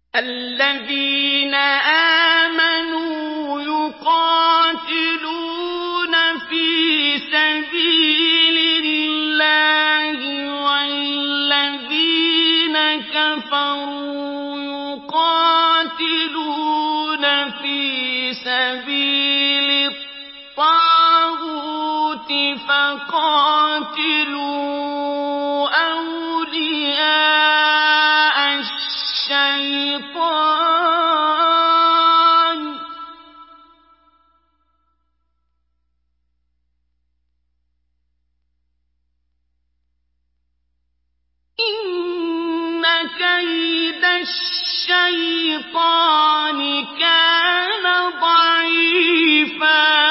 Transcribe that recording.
الذين آمنوا يقاتلون في سبيل الله والذين كفروا يقاتلون في سبيل الطاغوت فقاتلوا أولياء الشيطان إن كيد الشيطان كان ضعيفا